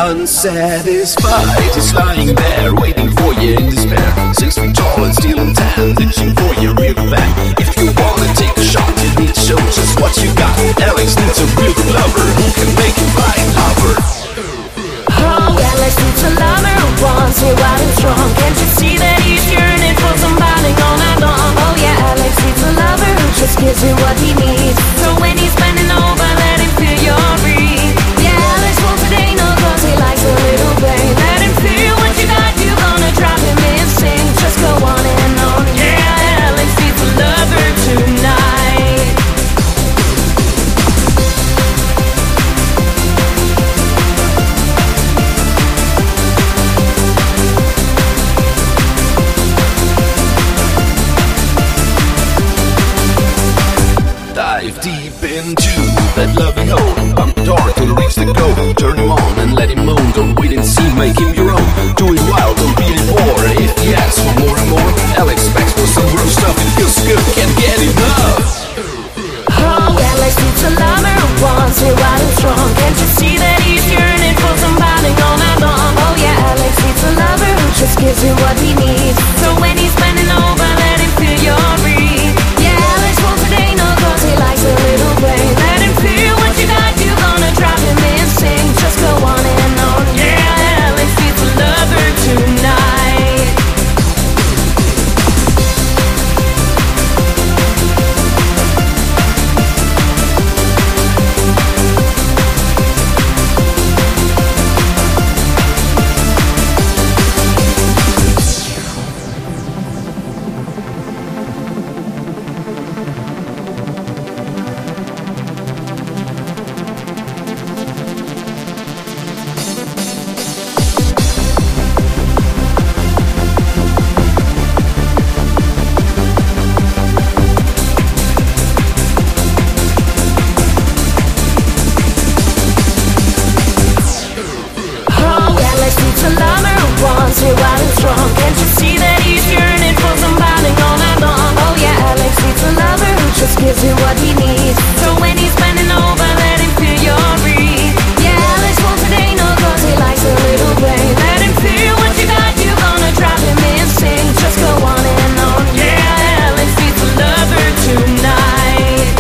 unsatisfied. He's lying there, waiting for you in despair. 6 feet tall and still in tan, itching for your real back. If you wanna take a shot, you need to show just what you got. Alex needs a real lover who can make him fly and hover. Oh, Alex needs a lover who wants you out and strong. Can't you see that he's yearning for somebody all night long? Oh yeah, Alex needs a lover who just gives you what he needs. So when he's bending over, let him feel your breathe. Yeah, Alex wants it ain't no cause he likes a little pain. Let him feel what you got, you gonna drive him insane. Just go on and on. Yeah, Alex needs a lover tonight. Dive deep into that loving hole. Pump the door till it reach the goal. Turn him on and let him moan. Don't wait and see, make him your own. Do it wild, don't be it poor. If he asks for more and more, Alex begs for some real stuff. It feels good, can't get enough. Oh, Alex needs a lover who wants you out and strong. Can't you see that he's yearning for somebody all night long? Oh yeah, Alex needs a lover who just gives you what he needs. So when he's bending over, let him feel your breathe. Yeah, Alex wants it ain't no cause he likes a little pain. Let him feel what you got, you gonna drive him insane. Just go on and on. Yeah, Alex needs a lover tonight. Needs a lover who wants you out and strong. Can't you see that he's yearning for somebody all night long? Oh yeah, Alex needs a lover who just gives you what he needs. So when he's bending over, let him feel your breathe. Yeah, Alex wants it ain't no cause he likes a little pain. Let him feel what you got, you gonna drive him insane. Just go on and on. Yeah, Alex needs a lover tonight.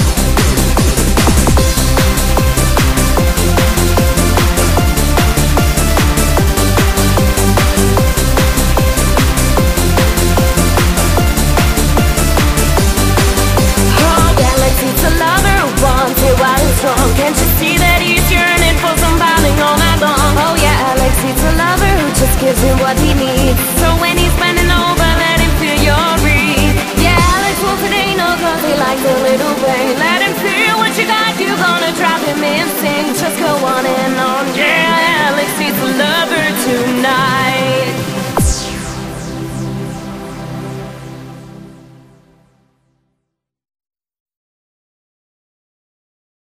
Can't you see that he's yearning for somebody all night long? Oh yeah, Alex needs a lover who just gives him what he needs. So when he's bending over, let him feel your breathe. Yeah, Alex wants it ain't no cause he likes a little pain. Let him feel what you got, you gonna drive him insane. Just go